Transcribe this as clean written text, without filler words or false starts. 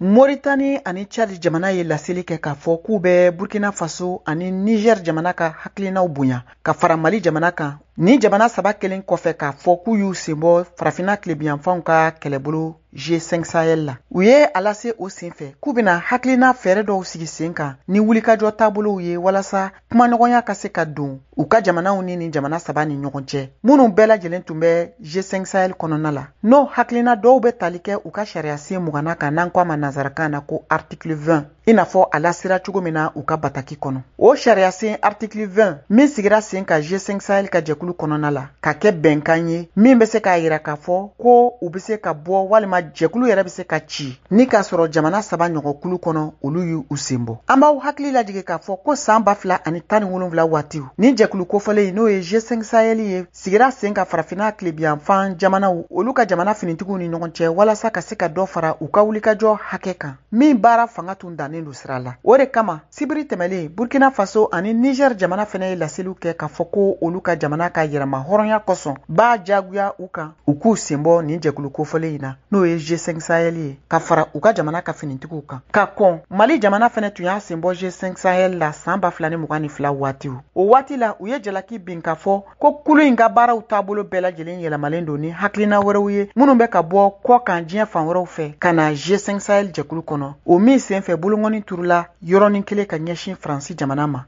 Mauritanie ani Chad jamana ye laseli kɛ k'a fɔ k'u bɛ Burkina Faso ani Niger jamana ka hakilinaw bonya ka fara Mali jamana kan. Ni jamana saba kelen kɔfɛ k'a fɔ k'u y'u senbɔ farafina tilebiyanfanw ka kɛlɛbolo G5 Sahel la. U ye a lase o senfɛ k'u bɛna hakilina fɛɛrɛ dɔw sigi sen kan ni wulikajɔ taabolow ye walasa kumaɲɔgɔnya ka se ka don u ka jamanaw ni jamana saba ni ɲɔgɔn cɛ. Minnu bɛɛ lajɛlen tun bɛ G5 Sahel kɔnɔna la. N'o hakilina dɔw bɛ tali kɛ u ka sariya sen 20 kan n'an ko a ma nanzarakan na ko article 20 i n'a fɔ a lasera cogo min na u ka bataki kɔnɔ. O sariya sen article 20 min sigira sen ka G5 Sahel ka jɛkulu kɔnɔna la ka kɛ bɛnkan ye min bɛ se k'a yira k'a fɔ ko u bɛ se ka bɔ walima jɛkulu yɛrɛ bɛ se ka ci ni k'a sɔrɔ jamana saba ɲɔgɔnkulu kɔnɔ olu y'u sen bɔ. An b'aw hakili lajigin k'a fɔ ko san 2017 waatiw ni jɛkulu kofɔlen n'o ye G5 Sahel ye sigira sen ka farafina tilebiyanfan jamanaw olu ka jamana finitigiw ni ɲɔgɔn cɛ walasa ka se ka dɔ fara u ka wulikajɔ hakɛ kan min baara fanga tun dannen don sira la. O de kama sibiri tɛmɛlen Burkina Faso ani Niger jamana fɛnɛ ye laseliw kɛ k'a fɔ ko olu ka jamana ka yɛrɛma hɔrɔnya kosɔn b'a jagoya u kan u k'u senbɔ nin jɛkulu kofɔlen in na n'o ye G5 Sahel ye ka fara u ka jamana ka finitigiw kan. Ka kɔn Mali jamana fɛnɛ tun y'a senbɔ G5 Sahel la san 2022 waatiw. O waati la u ye jalaki bin k'a fɔ ko kulu in ka baaraw taabolo bɛɛ lajɛlen yɛlɛmalen don ni hakilina wɛrɛw ye minnu bɛ ka bɔ kɔ kan diɲɛ fan wɛrɛw fɛ ka na G5 Sahel jɛkulu kɔnɔ. O min senfɛ bolongɔni turula yɔrɔnin kelen ka ɲɛsin Faransi jamana ma.